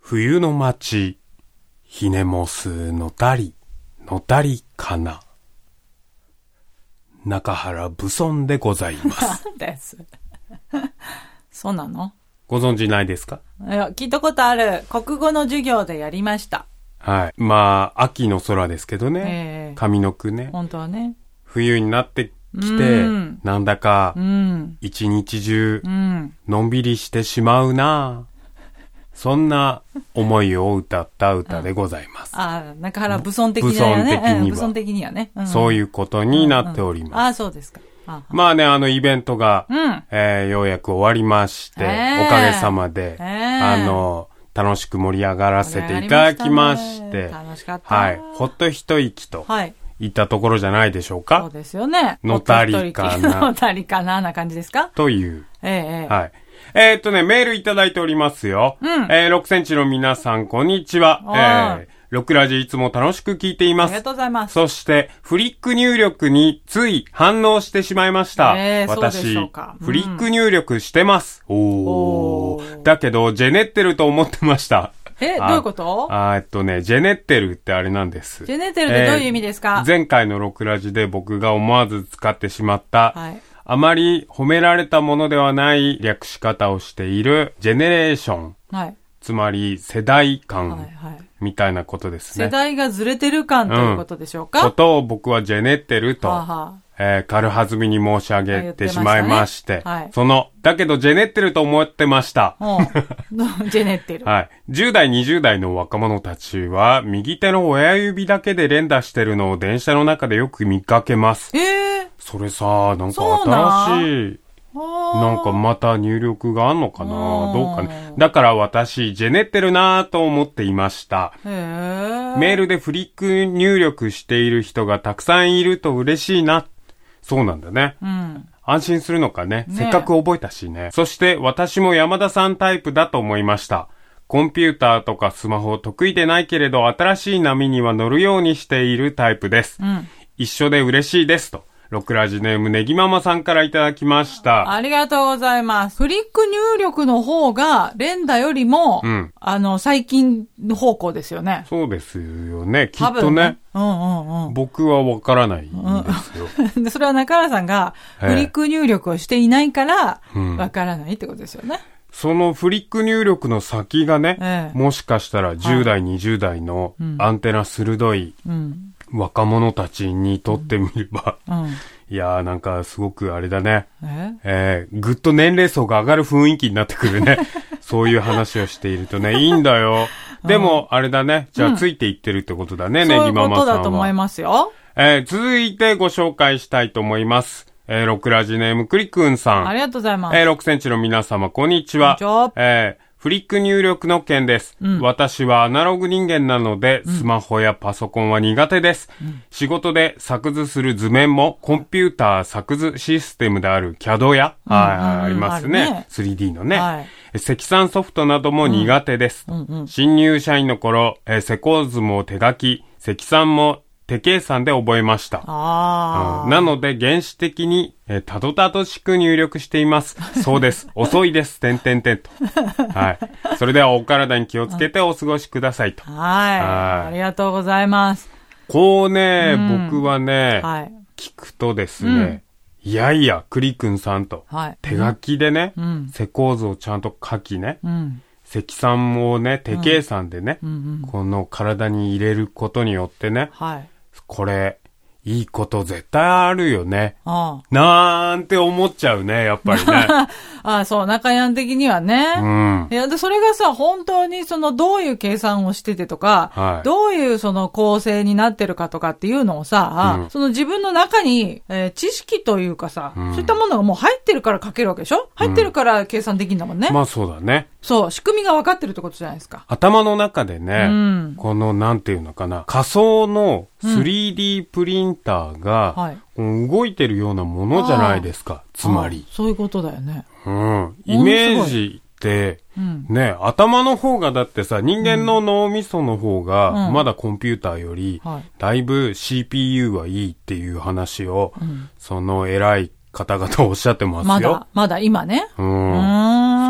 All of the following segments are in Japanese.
冬の街、ひねもすのたりかな。中原武尊でございます。 です。そうなの？ ご存知ないですか？ いや、聞いたことある。国語の授業でやりました。 はい。まあ、秋の空ですけどね。上の句ね。 本当はね。 冬になってきて、なんだか、一日中、のんびりしてしまうな。そんな思いを歌った歌でございます。 中原武尊的にはね。武尊的にはね。 そういうことになっております。 そうですか。 まあね、イベントが、ようやく終わりまして、おかげさまで、楽しく盛り上がらせていただきまして、 楽しかった。 はい。ほっと一息と、いったところじゃないでしょうか。 そうですよね。 のたりかな。 のたりかな、な感じですか？ という。はい。メールいただいておりますよ。6センチの皆さん、こんにちは。6ラジいつも楽しく聞いています。 ありがとうございます。 そして、フリック入力につい反応してしまいました。私、フリック入力してます。だけど、ジェネってると思ってました。 どういうこと？ ジェネってるってあれなんです。 ジェネってるってどういう意味ですか？ 前回の6ラジで僕が思わず使ってしまった、あまり褒められたものではない略し方をしているジェネレーション。つまり世代間みたいなことですね。 世代がずれてる感ということでしょうか？ ことを僕はジェネってると、軽はずみに申し上げてしまいまして、だけどジェネってると思ってました。 ジェネってる。 はい。10代、20代の若者たちは、右手の親指だけで連打してるのを電車の中でよく見かけます。それさ、なんか新しい、なんかまた入力があんのかな？どうかね。だから私、ジェネってるなぁと思っていました。メールでフリック入力している人がたくさんいると嬉しいな。そうなんだね。安心するのかね。せっかく覚えたしね。そして私も山田さんタイプだと思いました。コンピューターとかスマホ得意でないけれど新しい波には乗るようにしているタイプです。一緒で嬉しいですと。6ラジネームネギママさんからいただきました。 ありがとうございます。フリック入力の方が連打よりも、最近の方向ですよね。 そうですよね。きっとね。僕はわからないんですよ。 それは中原さんがフリック入力をしていないからわからないってことですよね。 そのフリック入力の先がね、もしかしたら10代、20代のアンテナ鋭い、若者たちにとってみれば、いやーなんかすごくあれだね。ぐっと年齢層が上がる雰囲気になってくるね。そういう話をしているとね、いいんだよ。でも、あれだね。じゃあついていってるってことだね、ネギママさんは。 そういうことだと思いますよ。 続いてご紹介したいと思います。6ラジネームクリくんさん。 ありがとうございます。 6センチの皆様、こんにちは。フリック入力の件です。私はアナログ人間なので、スマホやパソコンは苦手です。仕事で作図する図面も、コンピューター作図システムである CAD や、ありますね。3D のね。積算ソフトなども苦手です。新入社員の頃、施工図も手書き、積算も手計算で覚えました。なので原始的に、たどたどしく入力しています。そうです。遅いです。と。はい。それではお体に気をつけてお過ごしくださいと。 ありがとうございます。 こうね、僕はね、聞くとですね、いやいや、クリくんさんと、手書きでね、施工図をちゃんと書きね、積算をね、手計算でね、この体に入れることによってね、これ、いいこと絶対あるよね。なんて思っちゃうね、やっぱりね。 そう、中山的にはね。いや、で、それがさ、本当にどういう計算をしててとか、どういう構成になってるかとかっていうのをさ、自分の中に、知識というかさ、そういったものがもう入ってるから書けるわけでしょ？入ってるから計算できるんだもんね。 まあそうだね。 そう、仕組みが分かってるってことじゃないですか。 頭の中でね、この、なんていうのかな、仮想の 3D プリンターが、動いてるようなものじゃないですか、つまり。 そういうことだよね。 イメージって、ね、頭の方がだってさ、人間の脳みその方が、まだコンピューターより、だいぶ CPU はいいっていう話を、偉い方々おっしゃってますよ。 まだ今ね。 そう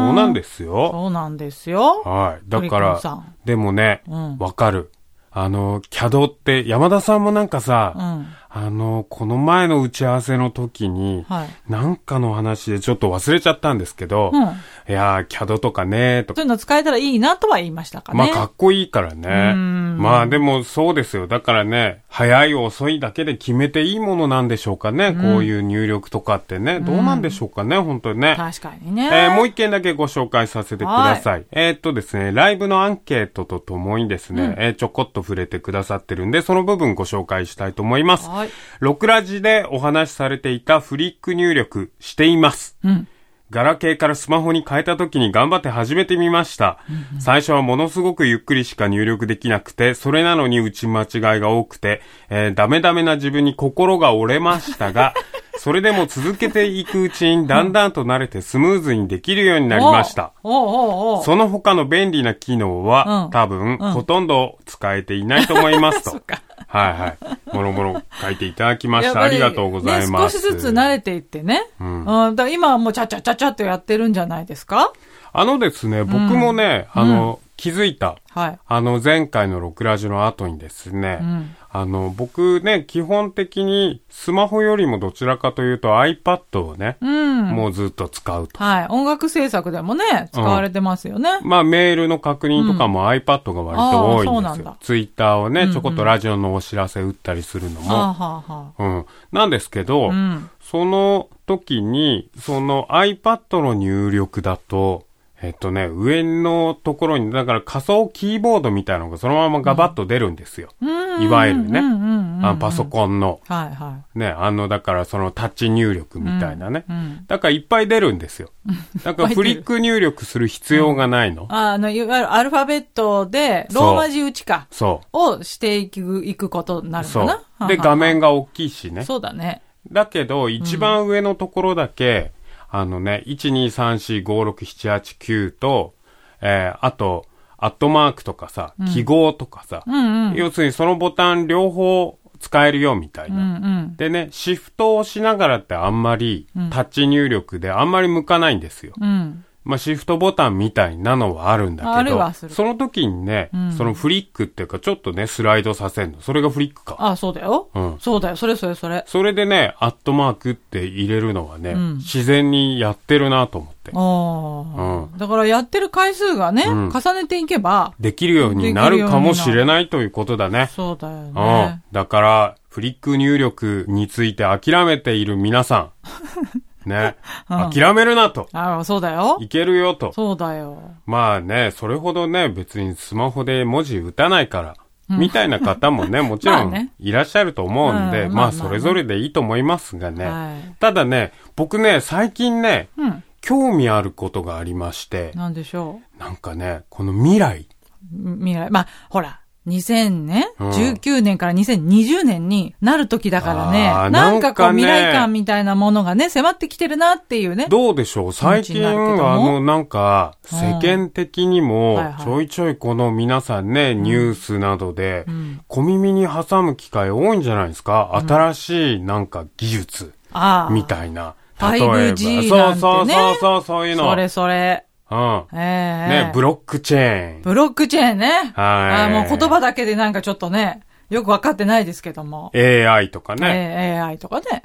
そうなんですよ。 そうなんですよ。 はい。だから、でもね、わかる。CAD って山田さんもなんかさ、この前の打ち合わせの時に、なんかの話でちょっと忘れちゃったんですけど、いやー、CAD とかね、とか。 そういうの使えたらいいなとは言いましたかね。 まあ、かっこいいからね。まあ、でもそうですよ。だからね、早い遅いだけで決めていいものなんでしょうかね。こういう入力とかってね。どうなんでしょうかね、本当にね。 確かにね。 もう一件だけご紹介させてください。ですね、ライブのアンケートとともにですね、ちょこっと触れてくださってるんで、その部分ご紹介したいと思います。ロクラジでお話しされていたフリック入力しています。ガラケーからスマホに変えた時に頑張って始めてみました。最初はものすごくゆっくりしか入力できなくて、それなのに打ち間違いが多くて、ダメダメな自分に心が折れましたが、それでも続けていくうちにだんだんと慣れてスムーズにできるようになりました。その他の便利な機能は、多分、ほとんど使えていないと思いますと。はいはい。もろもろ書いていただきました。ありがとうございます。 少しずつ慣れていってね。だから今はもうちゃちゃちゃちゃっとやってるんじゃないですか？ ですね、僕もね、気づいた。前回のロクラジの後にですね、僕ね、基本的にスマホよりもどちらかというと iPad をね、もうずっと使うと。 音楽制作でもね、使われてますよね。 まあメールの確認とかも iPad が割と多いんですよ。ツイッターをね、ちょこっとラジオのお知らせ打ったりするのも。なんですけど、その時に、その iPad の入力だと、上のところに、だから仮想キーボードみたいなのがそのままガバッと出るんですよ。いわゆるね。パソコンの。ね、だからそのタッチ入力みたいなね。だからいっぱい出るんですよ。だからフリック入力する必要がないの。 いわゆるアルファベットで、ローマ字打ちか。をしていくことになるかな。 で、画面が大きいしね。 そうだね。 だけど、一番上のところだけ、1,2,3,4,5,6,7,8,9と、あと、アットマークとかさ、記号とかさ、要するにそのボタン両方使えるよみたいな。でね、シフトを押しながらってあんまり、タッチ入力であんまり向かないんですよ。まあ、シフトボタンみたいなのはあるんだけど、その時にね、そのフリックっていうか、ちょっとね、スライドさせるの。それがフリックか。 そうだよ。そうだよ。それ。 それでね、アットマークって入れるのはね、自然にやってるなと思って。 だからやってる回数がね、重ねていけば、 できるようになるかもしれないということだね。 そうだよね。 だから、フリック入力について諦めている皆さん。ね。諦めるなと。 そうだよ。 いけるよと。 そうだよ。 まあね、それほどね、別にスマホで文字打たないから、みたいな方もね、もちろんいらっしゃると思うんで、まあそれぞれでいいと思いますがね。ただね、僕ね、最近ね、興味あることがありまして。 なんでしょう。なんかね、この未来。 まあ、ほら。2019年から2020年になる時だからね。なんかこう未来感みたいなものがね、迫ってきてるなっていうね。 どうでしょう最近なんか、世間的にも、ちょいちょいこの皆さんね、ニュースなどで、小耳に挟む機会多いんじゃないですか新しいなんか技術、みたいな。 例えば。5G なんてね。 そういうの。 それ。 ね、ブロックチェーン。 ブロックチェーンね。もう言葉だけでなんかちょっとね、よくわかってないですけども。 AI とかね。 AI とかね。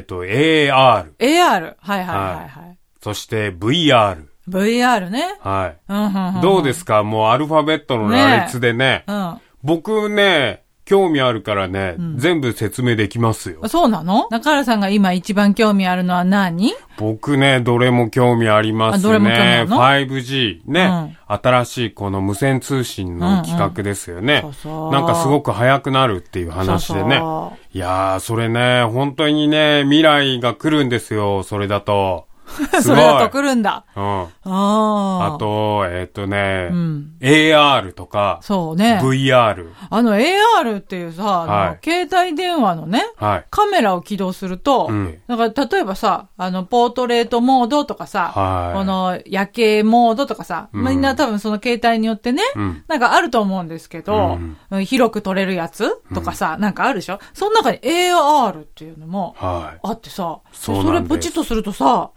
AR。 AR。はい。 そして VR。 VR ね。 どうですかもうアルファベットの羅列でね。僕ね、興味あるからね、全部説明できますよ。 そうなの？中原さんが今一番興味あるのは何？ 僕ね、どれも興味ありますね。 どれも興味あるの？ 5G ね、新しいこの無線通信の企画ですよね。なんかすごく速くなるっていう話でね。いやー、それね、本当にね、未来が来るんですよ、それだと。 それだと来るんだ。 あと、AR とか、 そうね。 VR。 AR っていうさ、携帯電話のね、カメラを起動すると、だから例えばさ、ポートレートモードとかさ、この夜景モードとかさ、みんな多分その携帯によってね、なんかあると思うんですけど、広く撮れるやつとかさ、なんかあるでしょ？その中に AR っていうのもあってさ、それポチッとするとさ、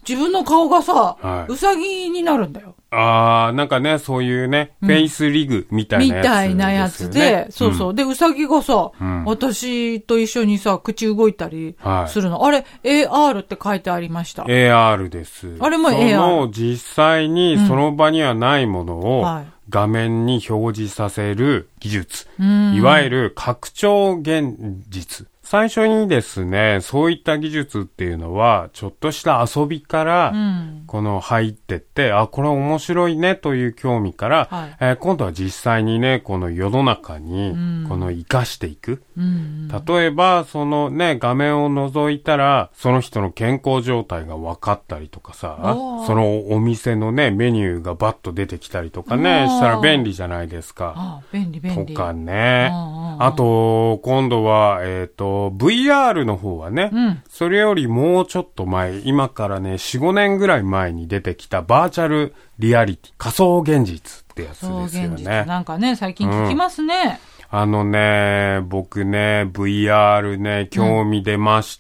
自分の顔がさ、うさぎになるんだよ。 なんかね、そういうね、フェイスリグみたいなやつ、ね。みたいなやつで、 そうそう。で、うさぎがさ、私と一緒にさ、口動いたりするの。あれ、AR って書いてありました。 AR です。 あれも AR。 その実際にその場にはないものを、画面に表示させる技術。いわゆる拡張現実。最初にですね、そういった技術っていうのは、ちょっとした遊びから、この入ってって、これ面白いねという興味から、今度は実際にね、この世の中に、この活かしていく。例えば、そのね、画面を覗いたら、その人の健康状態が分かったりとかさ、そのお店のね、メニューがバッと出てきたりとかね、したら便利じゃないですか。 便利。 とかね。あと、今度は、VR の方はね、それよりもうちょっと前、今からね、4、5年ぐらい前に出てきたバーチャルリアリティ、仮想現実ってやつですよね。 なんかね、最近聞きますね。 僕ね、VR ね、興味出まして、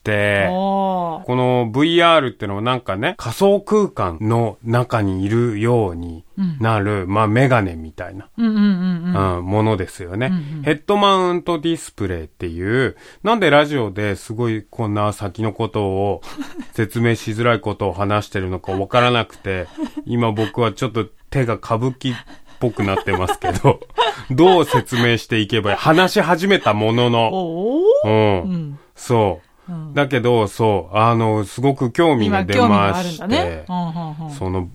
この VR ってのはなんかね、仮想空間の中にいるようになる、メガネみたいな、ものですよね。ヘッドマウントディスプレイっていう、なんでラジオですごいこんな先のことを説明しづらいことを話してるのかわからなくて、今僕はちょっと手が歌舞伎っぽくなってますけど、どう説明していけばいい？話し始めたものの、そう。だけど、そう、すごく興味が出まして、その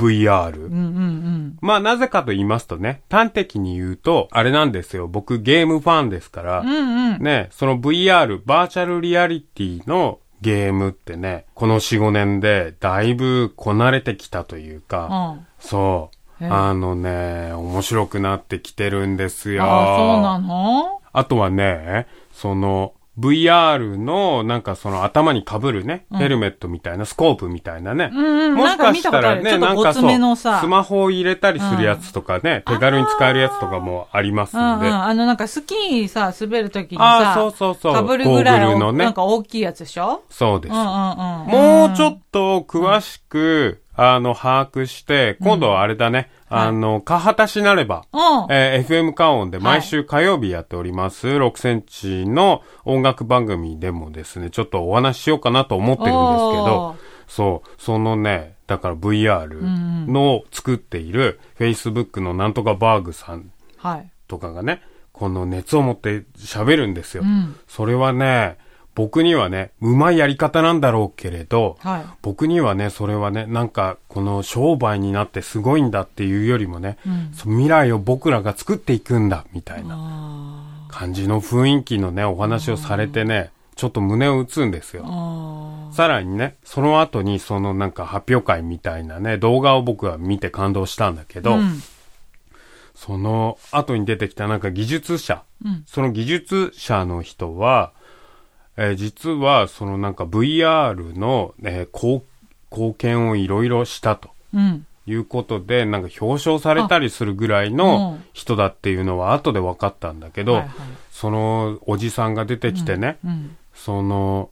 VR。なぜかと言いますとね、端的に言うと、あれなんですよ。僕ゲームファンですから、ね、その VR、バーチャルリアリティのゲームってね、この4、5年でだいぶこなれてきたというか、そう。面白くなってきてるんですよ。 そうなの？ あとはね、その、VR の、なんかその頭に被るね、ヘルメットみたいな、スコープみたいなね。もしかしたらね、なんかそう、スマホを入れたりするやつとかね、手軽に使えるやつとかもありますんで。 なんかスキーさ、滑るときにさ、被るぐらいのなんか大きいやつでしょ？ そうです。もうちょっと詳しく、把握して、今度はあれだね、カハタシなれば、FM カオンで毎週火曜日やっております、6センチの音楽番組でもですね、ちょっとお話ししようかなと思ってるんですけど、そう、そのね、だから VR の作っている Facebook のなんとかバーグさんとかがね、この熱を持って喋るんですよ。それはね、僕にはね、うまいやり方なんだろうけれど、僕にはね、それはね、なんか、この商売になってすごいんだっていうよりもね、未来を僕らが作っていくんだ、みたいな感じの雰囲気のね、お話をされてね、ちょっと胸を打つんですよ。さらにね、その後にそのなんか発表会みたいなね、動画を僕は見て感動したんだけど、その後に出てきたなんか技術者、その技術者の人は、実は、そのなんか VR の、貢献をいろいろしたということで、なんか表彰されたりするぐらいの人だっていうのは後で分かったんだけど、そのおじさんが出てきてね、その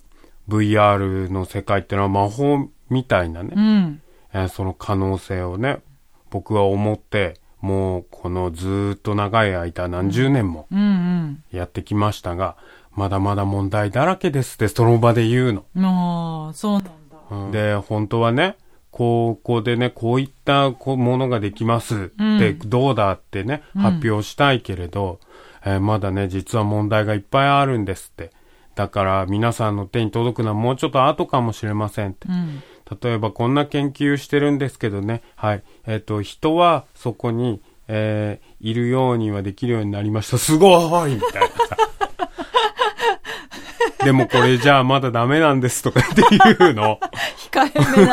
VR の世界っていうのは魔法みたいなね、その可能性をね、僕は思って、もうこのずーっと長い間何十年もやってきましたが、まだまだ問題だらけですってその場で言うの。そうなんだ。 で、本当はね、ここでね、こういったものができますってどうだってね、発表したいけれど、まだね、実は問題がいっぱいあるんですって。だから皆さんの手に届くのはもうちょっと後かもしれませんって。例えばこんな研究してるんですけどね、はい。人はそこに、いるようにはできるようになりました。すごいみたいなさ。でもこれじゃあまだダメなんですとかっていうの。 控えめな。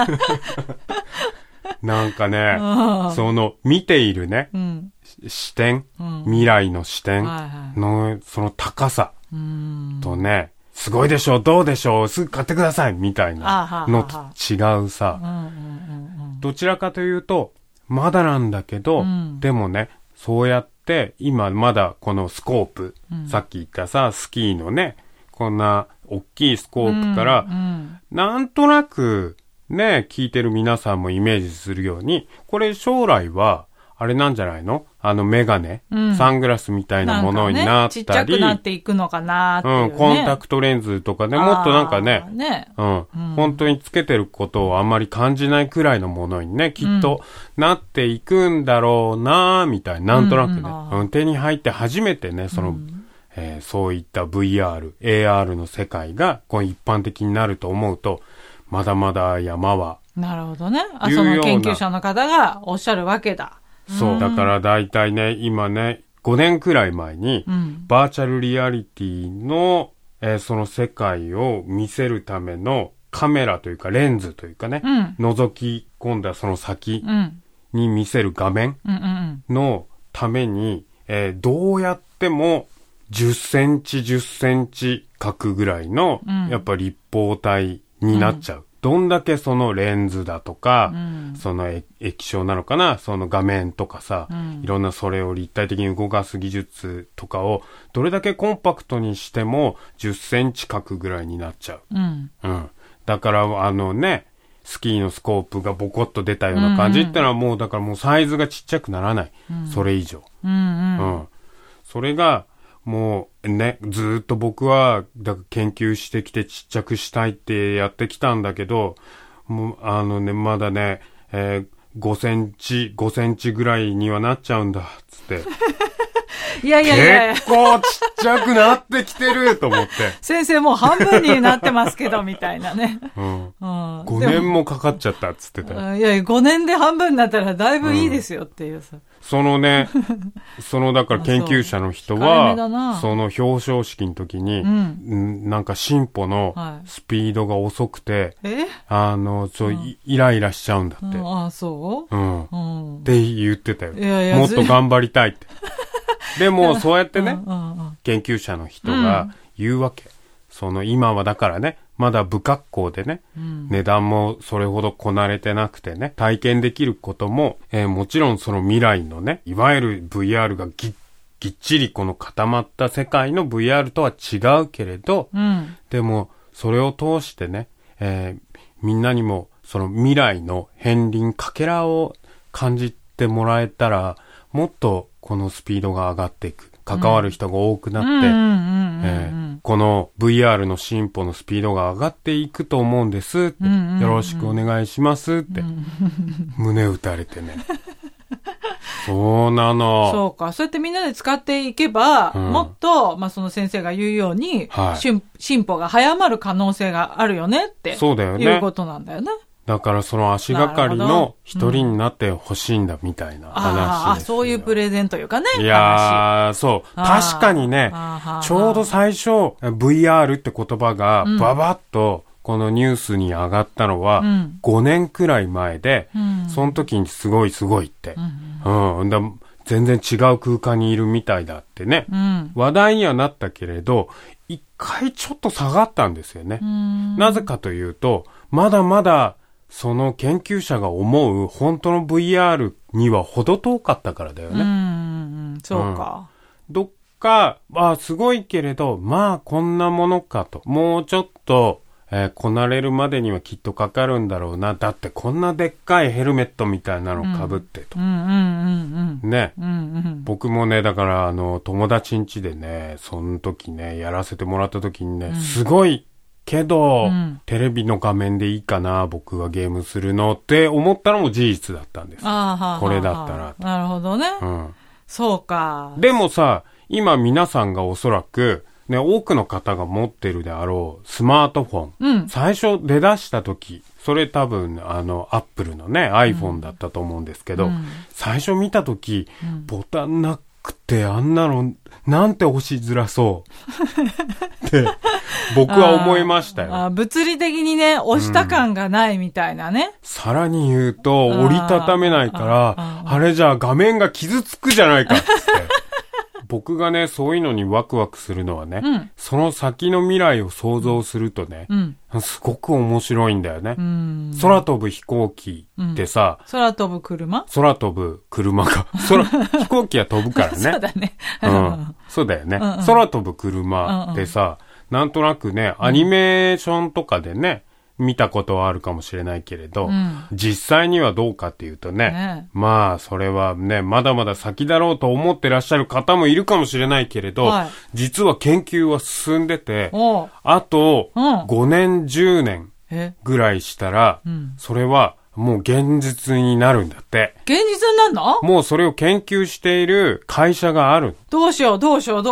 なんかね、その見ているね、視点、未来の視点のその高さとね、すごいでしょ、どうでしょう、すぐ買ってくださいみたいなのと違うさ。どちらかというと、まだなんだけど、でもね、そうやって今まだこのスコープ、さっき言ったさ、スキーのね、こんな大きいスコープから、なんとなくね、聞いてる皆さんもイメージするように、これ将来は、あれなんじゃないの？メガネ、サングラスみたいなものになったり。 ちっちゃくなっていくのかなっていう、ね。 コンタクトレンズとかね、もっとなんかね、本当につけてることをあんまり感じないくらいのものにね、きっとなっていくんだろうなみたいな、なんとなくね、手に入って初めてね、そういった VR、AR の世界がこう一般的になると思うと、まだまだ山は。 なるほどね。その研究者の方がおっしゃるわけだ。 そう。だから大体ね、今ね、5年くらい前に、バーチャルリアリティの、その世界を見せるためのカメラというかレンズというかね、覗き込んだその先に見せる画面のために、どうやっても10センチ10センチ角ぐらいの、やっぱ立方体になっちゃう。どんだけそのレンズだとか、その液晶なのかな、その画面とかさ、いろんなそれを立体的に動かす技術とかを、どれだけコンパクトにしても10センチ角ぐらいになっちゃう。だからスキーのスコープがボコッと出たような感じってのはもう、だからもうサイズがちっちゃくならない。それ以上。それが、もうね、ずーっと僕は、だから研究してきてちっちゃくしたいってやってきたんだけど、もうまだね、5センチぐらいにはなっちゃうんだ、つって。 いや。 結構ちっちゃくなってきてると思って。 先生もう半分になってますけど、みたいなね。 5年もかかっちゃったっつってた。 いや、5年で半分になったらだいぶいいですよっていうさ。 だから研究者の人は、その表彰式の時に、なんか進歩のスピードが遅くて、イライラしちゃうんだって。って言ってたよ。もっと頑張りたいって。でも、そうやってね、研究者の人が言うわけ。今はだからね、まだ不格好でね、値段もそれほどこなれてなくてね、体験できることも、もちろんその未来のね、いわゆる VR がぎっちりこの固まった世界の VR とは違うけれど、でも、それを通してね、みんなにもその未来の片鱗かけらを感じてもらえたら、もっとこのスピードが上がっていく。関わる人が多くなって、この VR の進歩のスピードが上がっていくと思うんですって、よろしくお願いしますって、胸打たれてね。そうなの。 そうか。そうやってみんなで使っていけば、もっと、その先生が言うように、進歩が早まる可能性があるよねって。 そうだよね。 いうことなんだよね。 だからその足がかりの一人になってほしいんだみたいな話です。 そういうプレゼンというかね。 いやー、そう。確かにね、ちょうど最初 VR って言葉がババッとこのニュースに上がったのは5年くらい前で、その時にすごいって。全然違う空間にいるみたいだってね。話題にはなったけれど、一回ちょっと下がったんですよね。なぜかというと、まだまだその研究者が思う本当の VR には程遠かったからだよね。 そうか。 どっか、すごいけれど、こんなものかと。もうちょっと、こなれるまでにはきっとかかるんだろうな。だってこんなでっかいヘルメットみたいなの被ってと。ね。僕もね、だから友達ん家でね、その時ね、やらせてもらった時にね、すごい、けど、テレビの画面でいいかな、僕はゲームするのって思ったのも事実だったんです。これだったら。 なるほどね。そうか。 でもさ、今皆さんがおそらく、ね、多くの方が持ってるであろうスマートフォン。最初出だした時、それ多分アップルのね、iPhone だったと思うんですけど、最初見た時、ボタンなくてあんなの、なんて押しづらそうって僕は思いましたよ。 物理的にね、押した感がないみたいなね。 さらに言うと、折りたためないから、あれじゃあ画面が傷つくじゃないかって。僕がね、そういうのにワクワクするのはね、その先の未来を想像するとね、すごく面白いんだよね。空飛ぶ飛行機ってさ、 空飛ぶ車が。飛行機は飛ぶからね。 そうだね。 そうだよね。空飛ぶ車ってさ、なんとなくね、アニメーションとかでね、 見たことはあるかもしれないけれど、実際にはどうかっていうとね、まあそれはね、まだまだ先だろうと思ってらっしゃる方もいるかもしれないけれど、実は研究は進んでて、あと5年10年ぐらいしたら、それはもう現実になるんだって。 現実になるの？ もうそれを研究している会社がある。 どうしよう。で、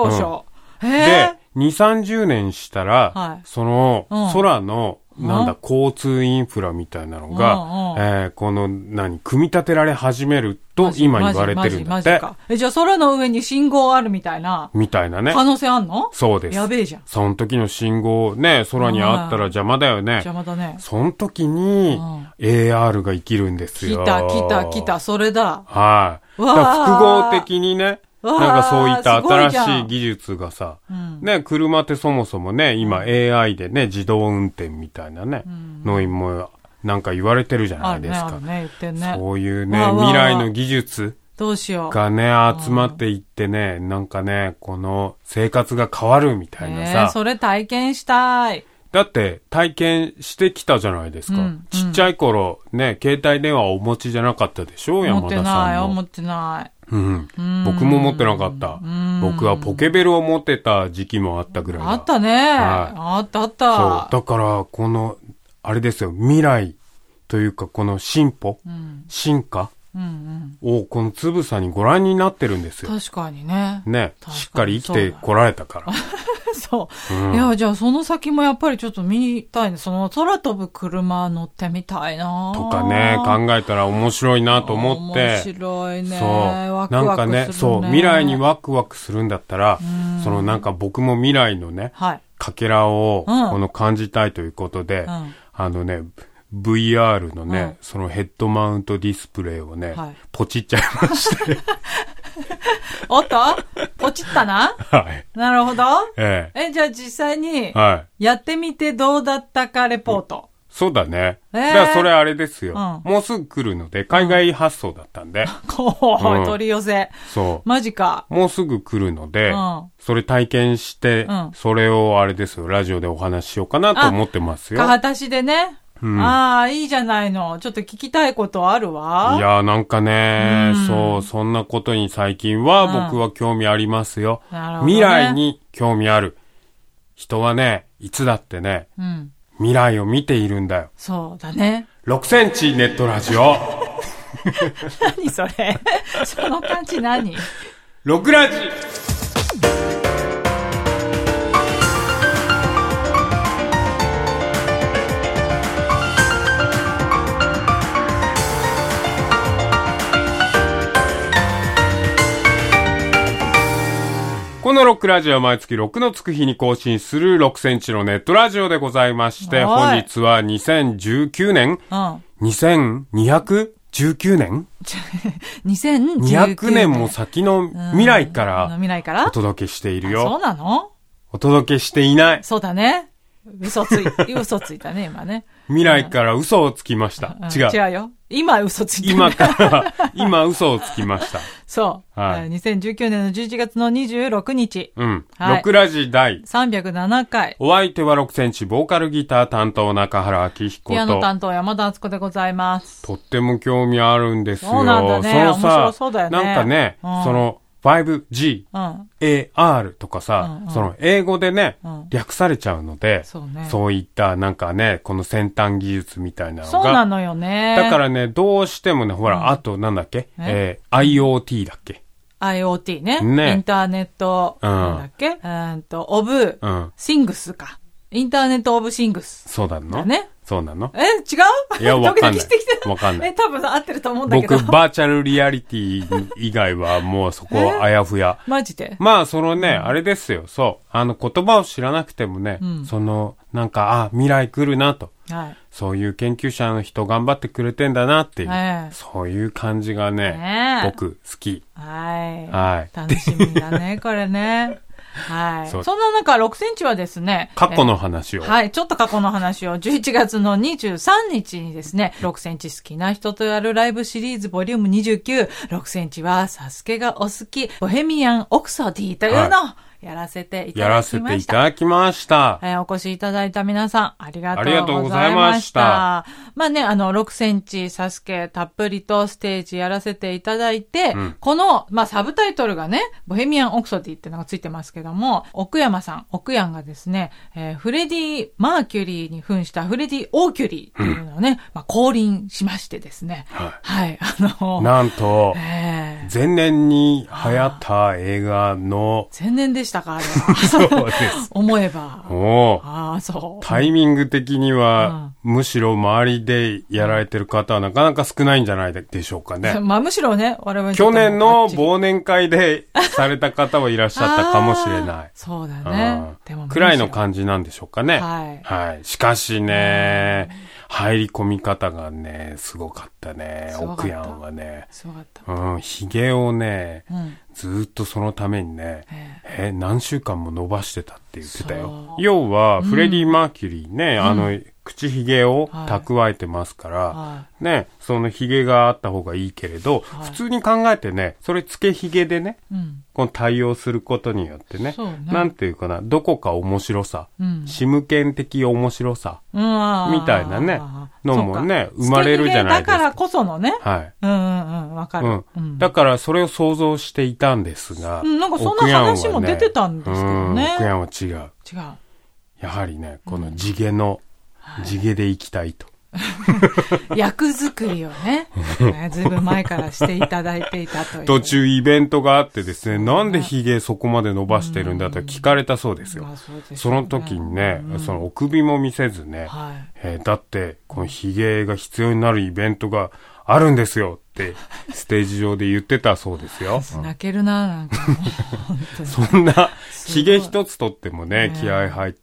2、30年したら、その空の、交通インフラみたいなのが、組み立てられ始めると今言われてるんだって。 じゃあ空の上に信号あるみたいなね。可能性あんの？ そうです。 やべえじゃん。 その時の信号ね、空にあったら邪魔だよね。 邪魔だね。 その時に、AR が生きるんですよ。 来た、それだ。 はい。だから複合的にね、なんかそういった新しい技術がさ、ね、車ってそもそもね、今 AI でね、自動運転みたいなね、のもなんか言われてるじゃないですか。そういうね、未来の技術がね、集まっていってね、なんかね、この生活が変わるみたいなさ。 それ体験したい。 だって体験してきたじゃないですか。ちっちゃい頃ね、携帯電話をお持ちじゃなかったでしょ、山田さんも。 持ってない。 僕も持ってなかった。僕はポケベルを持ってた時期もあったぐらいだ。 あったね。あった。そう。 だから、この、あれですよ、未来というか、この進歩、進化を、このつぶさにご覧になってるんですよ。 確かにね。 しっかり生きてこられたから。 そう。いや、じゃあその先もやっぱりちょっと見たいね。その空飛ぶ車乗ってみたいなとかね、考えたら面白いなと思って。 面白いね。 そう。なんかね、そう、未来にワクワクするんだったら、そのなんか僕も未来のね、かけらを、この感じたいということで、VR のね、そのヘッドマウントディスプレイをね、ポチっちゃいまして。 おっとポチったな？ はい。 なるほど。じゃあ実際に、やってみてどうだったかレポート。 そうだね。だからそれあれですよ。もうすぐ来るので、海外発送だったんで。 取り寄せ。 そう。 マジか。 もうすぐ来るので、それ体験して、それをあれですよ、ラジオでお話ししようかなと思ってますよ。 かたしでね。いいじゃないの。ちょっと聞きたいことあるわ。 いや、なんかね、そんなことに最近は僕は興味ありますよ。未来に興味ある人はね、いつだってね、未来を見ているんだよ。 そうだね。 6センチネットラジオ。 何それその感じ何 ?6 ラジ。この6ラジオは毎月6のつく日に更新する6センチのネットラジオでございまして、本日は2019年、2219年 2200 年も先の未来からお届けしているよ。 そうなの？ お届けしていない。 そうだね。嘘ついたね、今ね。 未来から嘘をつきました。違うよ。今嘘ついた。 今嘘をつきました。 そう。2019年の11月の26日。 6ラジ第 307回。 お相手は6センチボーカルギター担当中原明彦と。 ピアノ担当山田敦子でございます。 とっても興味あるんですよ。 そうなんだね。面白そうだよね。 なんかね、その、5G、AR とかさ、その英語でね、略されちゃうので、そういったなんかね、この先端技術みたいなのが。 そうなのよね。 だからね、どうしてもね、ほら、あとなんだっけIoT だっけ IoT ね。インターネット、なんだっけオブ、シングスか。インターネットオブシングス。 そうだのね。 そうなの？ 違う？ いや、わかんない。 わかんない。多分合ってると思うんだけど。 僕、バーチャルリアリティ以外はもうそこあやふや。 マジで？ まあ、そのね、あれですよ。そう。言葉を知らなくてもね、その、なんか、未来来るなと。そういう研究者の人頑張ってくれてんだなっていう。そういう感じがね、僕、好き。 はい。楽しみだね、これね。はい。そんな中、6センチはですね。 過去の話を。 はい。ちょっと過去の話を、11月の23日にですね、6センチ好きな人とやるライブシリーズボリューム29、6センチはサスケがお好き、ボヘミアン・オクソディというのをやらせていただきました。 やらせていただきました。 お越しいただいた皆さん、ありがとうございました。まあね、6センチサスケたっぷりとステージやらせていただいて、この、まあサブタイトルがね、ボヘミアン・オクソディってのがついてますけども、奥山さん、奥山がですね、フレディ・マーキュリーに扮したフレディ・オーキュリーっていうのをね、まあ降臨しましてですね。はい。 なんと、前年に流行った映画の、 前年でしたかあれは。 そうです。 思えば。 そう。タイミング的には、むしろ周りでやられてる方はなかなか少ないんじゃないでしょうかね。 まあむしろね、我々 去年の忘年会でされた方はいらっしゃったかもしれない。 そうだね。 でもくらいの感じなんでしょうかね。はい。しかしね、入り込み方がね、すごかったね。奥やんはね。 すごかった。 髭をね、ずっとそのためにね、何週間も伸ばしてたって言ってたよ。要は、フレディ・マーキュリーね、口ひげを蓄えてますから、ね、そのひげがあった方がいいけれど、普通に考えてね、それつけひげでね、この対応することによってね、なんていうかな、どこか面白さ、シムケン的面白さ、みたいなね、のもね、生まれるじゃないですか。 だからこそのね。 はい。 わかる。 だからそれを想像していたんですが、 なんかそんな話も出てたんですけどね。 奥やんは違う。やはりね、この地毛で行きたいと。 役作りをね、ずいぶん前からしていただいていたという。 途中イベントがあってですね、なんで髭そこまで伸ばしてるんだと聞かれたそうですよ。その時にね、そのお首も見せずね、だってこの髭が必要になるイベントがあるんですよってステージ上で言ってたそうですよ。 泣けるな、なんかもう本当に。 そんな髭一つとってもね、気合入った、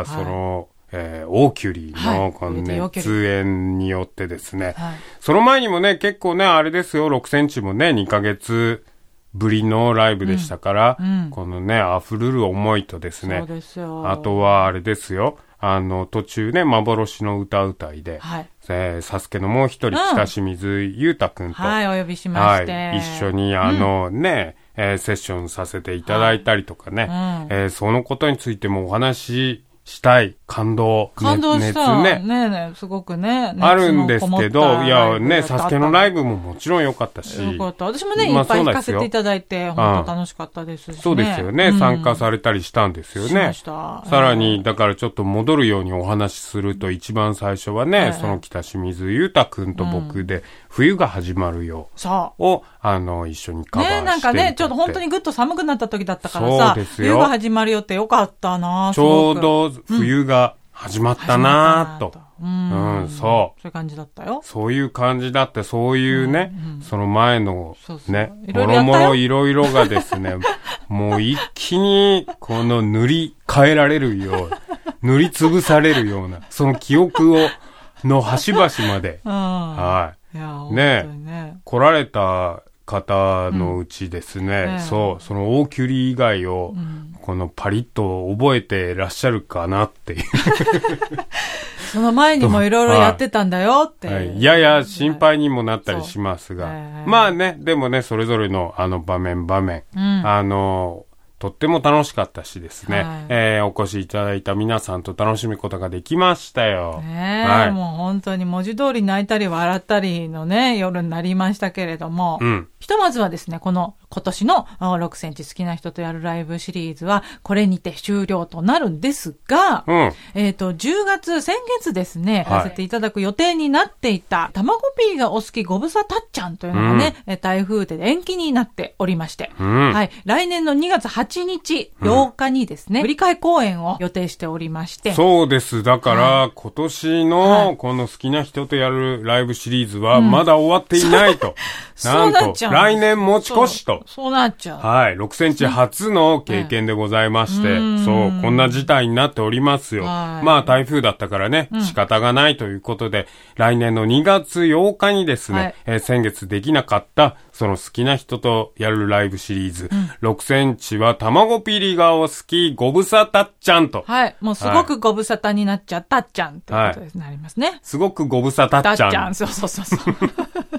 その、オーキュリーのこの熱演によってですね、その前にもね、結構ね、あれですよ、6センチもね、2ヶ月ぶりのライブでしたから、このね、溢れる思いとですね、あとはあれですよ、途中ね、幻の歌うたいで、サスケのもう一人、北清水裕太くんと、 お呼びしまして、 一緒にね、セッションさせていただいたりとかね、そのことについてもお話したい、感動した熱ね。すごくね。 あるんですけど、いやね、サスケのライブももちろん良かったし。 よかった。私もね、いっぱい弾かせていただいて、本当楽しかったですしね。 そうですよね。参加されたりしたんですよね。さらに、だからちょっと戻るようにお話しすると、一番最初はね、その北清水裕太くんと僕で、冬が始まるよ。を、一緒にカバーして。ね、 なんかね、ちょっと本当にぐっと寒くなった時だったからさ、冬が始まるよってよかったな。 ちょうど冬が始まったなと。 そういう感じだったよ。 そういう感じだって、そういうね、その前のね、もろもろいろいろがですね、もう一気にこの塗り替えられるよう、塗りつぶされるような、その記憶の端々まで、はい。ね、来られた方のうちですね、そのオーキュリー以外を、このパリッと覚えてらっしゃるかなっていう。 その前にもいろいろやってたんだよって。 やや心配にもなったりしますが。まあね、でもね、それぞれの場面、とっても楽しかったしですね、お越しいただいた皆さんと楽しむことができましたよ。 もう本当に文字通り泣いたり笑ったりのね、夜になりましたけれども、ひとまずはですね、今年の6センチ好きな人とやるライブシリーズは、これにて終了となるんですが、10月、先月ですね、させていただく予定になっていた、たまごピーがお好きごぶさたっちゃんというのがね、台風で延期になっておりまして、来年の2月8日、8日にですね、振り替え公演を予定しておりまして。 そうです。だから、今年のこの好きな人とやるライブシリーズは、まだ終わっていないと。なんと、来年持ち越しと。 そうなっちゃう。 6センチ初の経験でございまして、こんな事態になっておりますよ。まあ、台風だったからね、仕方がないということで、来年の2月8日にですね、先月できなかった、その好きな人とやるライブシリーズ、6センチはたまごピリがお好きごぶさたっちゃんと。 もうすごくごぶさたになっちゃったっちゃんってことです、なりますね。 すごくごぶさたっちゃん。 そう。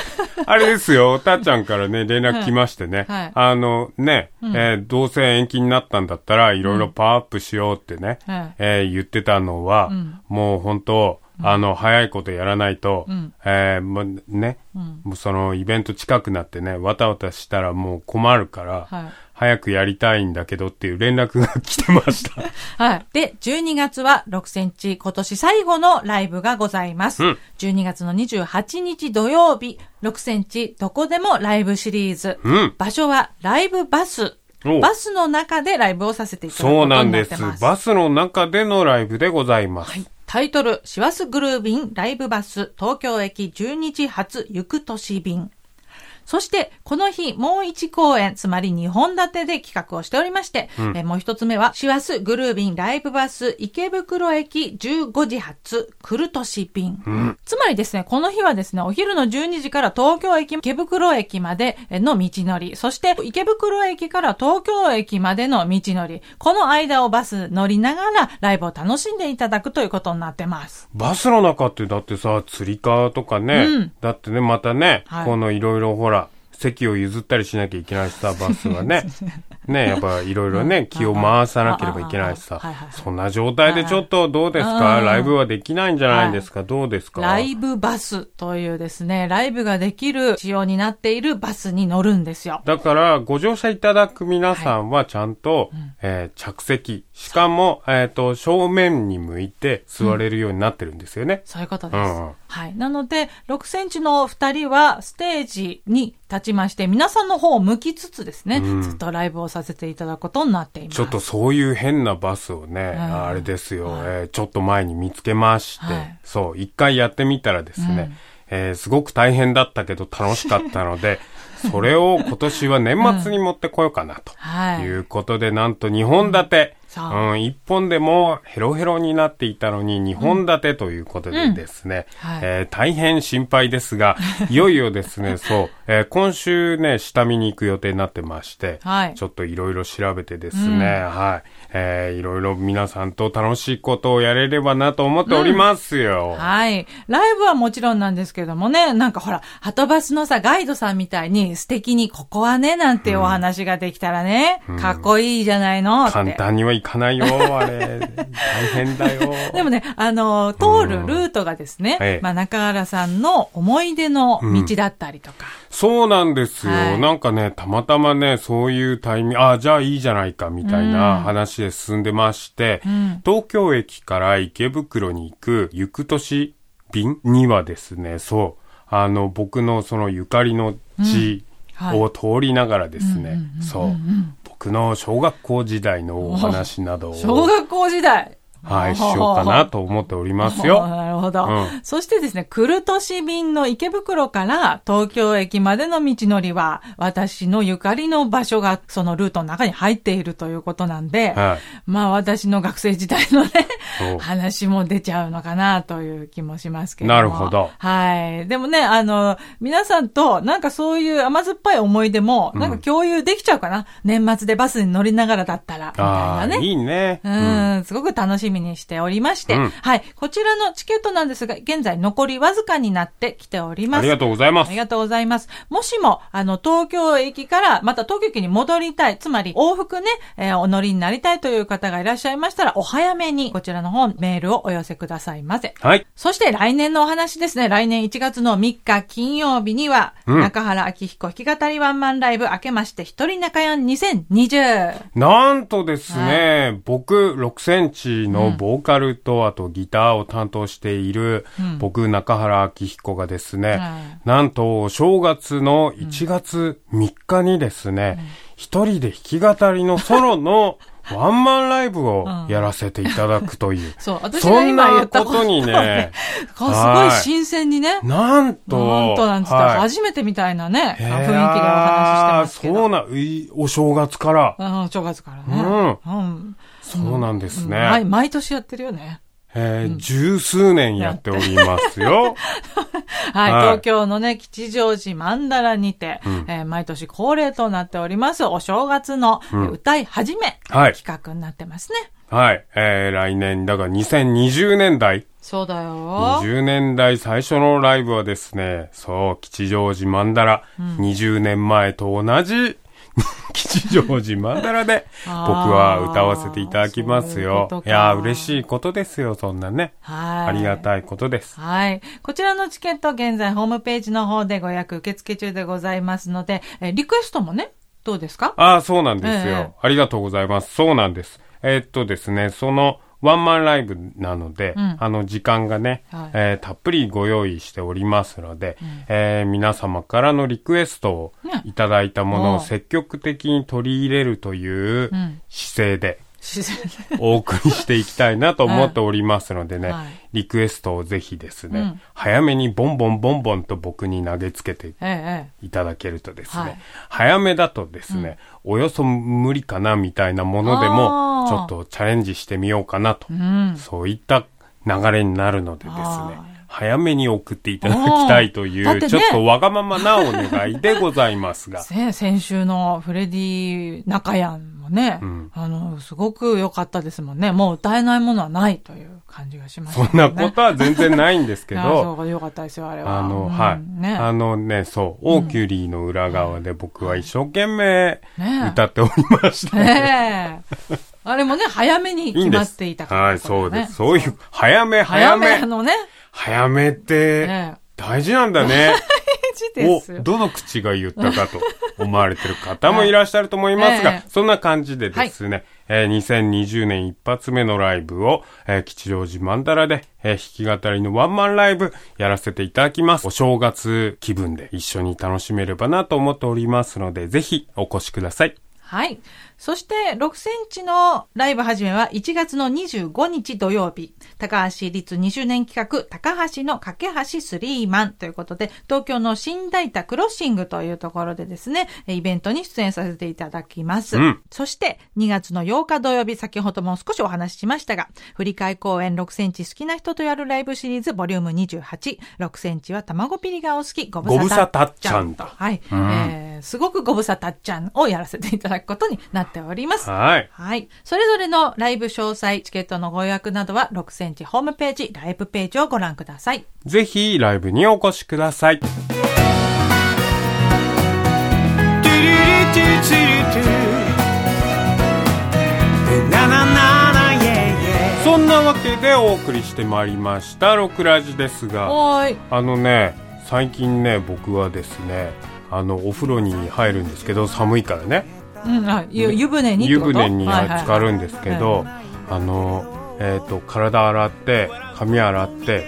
あれですよ、たっちゃんからね、連絡来ましてね。はい、どうせ延期になったんだったら、いろいろパワーアップしようってね、言ってたのは、もう本当、早いことやらないと、もうね、もうそのイベント近くなってね、わたわたしたらもう困るから、早くやりたいんだけどっていう連絡が来てました。 はい。で、12月は6センチ今年最後のライブがございます。12月の28日土曜日、6センチどこでもライブシリーズ。場所はライブバス。バスの中でライブをさせていただくことになってます。そうなんです。 バスの中でのライブでございます。はい。 タイトル、師走グルー便ライブバス東京駅12時発行く年便。そして、この日、もう1公演、つまり2本立てで企画をしておりまして、もう一つ目は、師走グルー便ライブバス池袋駅15時発来る年便。つまりですね、この日はですね、お昼の12時から東京駅、池袋駅までの道のり、そして池袋駅から東京駅までの道のり、この間をバス乗りながらライブを楽しんでいただくということになってます。 バスの中ってだってさ、つり革とかね、だってね、またね、このいろいろほら、席を譲ったりしなきゃいけないしさ、バスはね。ね、やっぱいろいろね、気を回さなければいけないしさ。そんな状態でちょっとどうですか？ライブはできないんじゃないですか？どうですか？ ライブバスというですね、ライブができる仕様になっているバスに乗るんですよ。 だから、ご乗車いただく皆さんはちゃんと、着席、しかも、正面に向いて座れるようになってるんですよね。 そういうことです。はい。なので、6センチの2人はステージに立ちまして、皆さんの方を向きつつですね、ずっとライブをさせていただくことになっています。 ちょっとそういう変なバスをね、あれですよ、ちょっと前に見つけまして、そう、一回やってみたらですね、すごく大変だったけど楽しかったので、それを今年は年末に持ってこようかなということで、なんと2本立て、1本でもヘロヘロになっていたのに2本立てということでですね、大変心配ですが、いよいよですね、そう、今週ね、下見に行く予定になってまして、ちょっといろいろ調べてですね、いろいろ皆さんと楽しいことをやれればなと思っておりますよ。 はい。ライブはもちろんなんですけどもね、なんかほら、はとバスのさ、ガイドさんみたいに素敵にここはね、なんてお話ができたらね、かっこいいじゃないのって。 簡単にはいかないよ、あれ。大変だよ。 でもね、通るルートがですね、中原さんの思い出の道だったりとか。 そうなんですよ。なんかね、たまたまね、そういうタイミング、じゃあいいじゃないか、みたいな話で進んでまして、東京駅から池袋に行く行く年便にはですね、そう、僕のそのゆかりの地を通りながらですね、そう、僕の小学校時代のお話などを。 小学校時代はい、しようかなと思っておりますよ。 なるほど。そしてですね、来る年便の池袋から東京駅までの道のりは、私のゆかりの場所がそのルートの中に入っているということなんで、まあ私の学生時代のね、話も出ちゃうのかなという気もしますけども。 なるほど。 はい。でもね、皆さんとなんかそういう甘酸っぱい思い出も、なんか共有できちゃうかな。年末でバスに乗りながらだったら、みたいなね。 いいね。 すごく楽しみにしておりまして、はい。こちらのチケットなんですが、現在残りわずかになってきております。 ありがとうございます。 ありがとうございます。もしも、東京駅から、また東京駅に戻りたい、つまり往復ね、お乗りになりたいという方がいらっしゃいましたら、お早めに、こちらの方、メールをお寄せくださいませ。 はい。 そして来年のお話ですね。来年1月の3日金曜日には、中原明彦弾き語りワンマンライブ、明けまして一人中やん2020。 なんとですね、僕6センチのボーカルとあとギターを担当している、僕中原明彦がですね、なんと正月の1月3日にですね、一人で弾き語りのソロのワンマンライブをやらせていただくという。 そう、私が今言ったことにね、すごい新鮮にね。 なんとなんつったら初めてみたいなね、雰囲気でお話ししてますけど。 そうお正月から。 お正月からね。 そうなんですね。 毎年やってるよね。 十数年やっておりますよ。 はい、東京のね、吉祥寺曼荼羅にて、毎年恒例となっております、お正月の歌い始め、企画になってますね。 はい、来年、だから2020年代そうだよ。 20年代最初のライブはですね、そう、吉祥寺マンダラ、20年前と同じ吉祥寺マンダラで僕は歌わせていただきますよ。いやー、嬉しいことですよ、そんなね。はい。ありがたいことです。 はい。こちらのチケット現在ホームページの方でご予約受付中でございますので、リクエストもね、どうですか？ そうなんですよ。ありがとうございます。そうなんです。ですね、そのワンマンライブなので、時間がね、はいたっぷりご用意しておりますので、皆様からのリクエストをいただいたものを積極的に取り入れるという姿勢で、お送りしていきたいなと思っておりますのでね、はい、リクエストをぜひですね、早めにボンボンボンボンと僕に投げつけていただけるとですね、早めだとですね、およそ無理かなみたいなものでもちょっとチャレンジしてみようかなと、そういった流れになるのでですね、早めに送っていただきたいという、ちょっとわがままなお願いでございますが。 先週のフレディ中山もね、すごく良かったですもんね。もう歌えないものはないという感じがしましたね。 そんなことは全然ないんですけど。 そう良かったですよ、あれは。 はい。そう、オーキュリーの裏側で僕は一生懸命歌っておりましたね。 あれもね、早めに決まっていたから、 はい、そうです。そういう、早めのね。早めって、大事なんだね。 大事ですよ。 どの口が言ったかと思われてる方もいらっしゃると思いますが、そんな感じでですね、2020年一発目のライブを、吉祥寺マンダラで、弾き語りのワンマンライブやらせていただきます。お正月気分で一緒に楽しめればなと思っておりますので、ぜひお越しください。 はい。そして、6センチのライブ始めは1月の25日土曜日。高橋立2周年企画、高橋の架け橋スリーマンということで、東京の新大田クロッシングというところでですね、イベントに出演させていただきます。そして、2月の8日土曜日、先ほども少しお話ししましたが、振り替え公演6センチ好きな人とやるライブシリーズボリューム28。6センチは卵ピリがお好き、ご無沙汰っちゃんと。はい。すごくご無沙汰っちゃんをやらせていただくことになっております。 はい。 はい。それぞれのライブ詳細、チケットのご予約などは6センチホームページ、ライブページをご覧ください。 ぜひライブにお越しください。そんなわけでお送りしてまいりましたロクラジですが、最近ね、僕はですね、お風呂に入るんですけど、寒いからね。 湯船に浸かるんですけど、体洗って、髪洗って、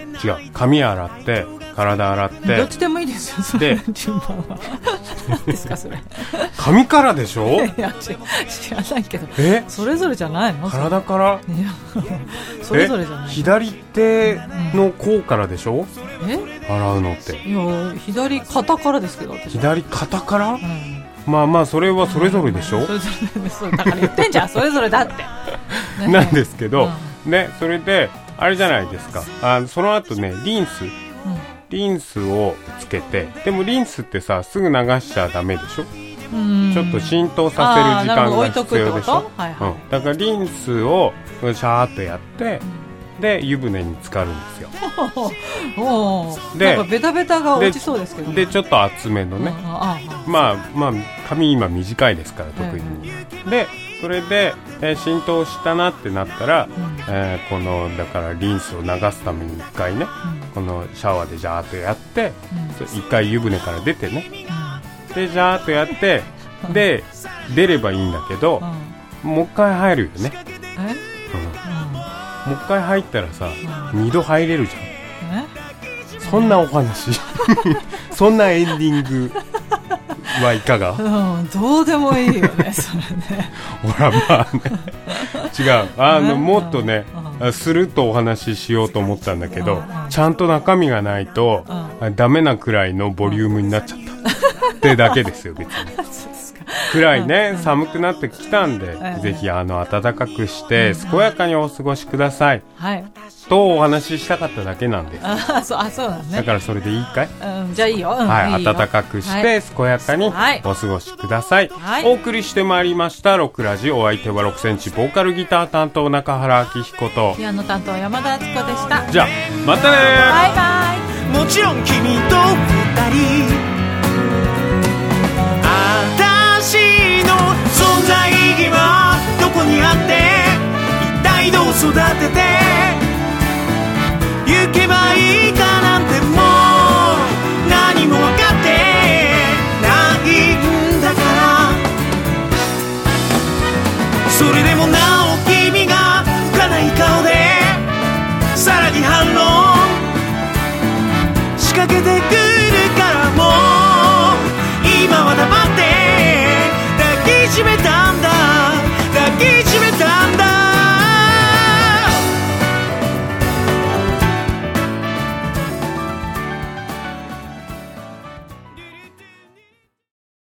体洗って。 どっちでもいいですよ、それ。順番は。何ですか、それ。 髪からでしょ？ いや、知らないけど。それぞれじゃないの？ 体から？ いや、それぞれじゃない。 左手の甲からでしょ？洗うのって。 いや、左肩からですけど、私。 左肩から？まあそれはそれぞれでしょ。 それぞれそうだから言ってんじゃんそれぞれだって、 ね、なんですけど、ね、それであれじゃないですか、その後ねリンスをつけて、でもリンスってさすぐ流しちゃダメでしょ。ちょっと浸透させる時間が必要でしょ。だからリンスをシャーっとやって、で湯船に浸かるんですよ。 でなんかベタベタが落ちそうですけど、ね、 でちょっと厚めのね、まあ髪今短いですから特に、でそれで、浸透したなってなったら、このだからリンスを流すために一回ね、このシャワーでジャーっとやって、一回湯船から出てね、でジャーっとやってで出ればいいんだけど、もう一回入るよね。もう一回入ったらさ、2度入れるじゃん。そんなお話そんなエンディングはいかが？ どうでもいいよねそれね。 ほらまあね、違うもっとね、スルッとお話ししようと思ったんだけど、ちゃんと中身がないとダメなくらいのボリュームになっちゃったってだけですよ別に。 くらいね、寒くなってきたんで、ぜひ暖かくして健やかにお過ごしください。はい。とお話ししたかっただけなんです。 そうなんね。 だからそれでいいかい？ じゃあいいよ。 はい、暖かくして健やかにお過ごしください。はい。お送りしてまいりましたロックラジオ。お相手は6センチボーカルギター担当中原明彦とピアノ担当山田敦子でした。 じゃあまたね。 バイバイ。 もちろん君と二人、私の存在意義はどこにあって、一体どう育てて行けばいいかなんて、もう何も分かってないんだから。それでもなお君が浮かない顔でさらに反論仕掛けてく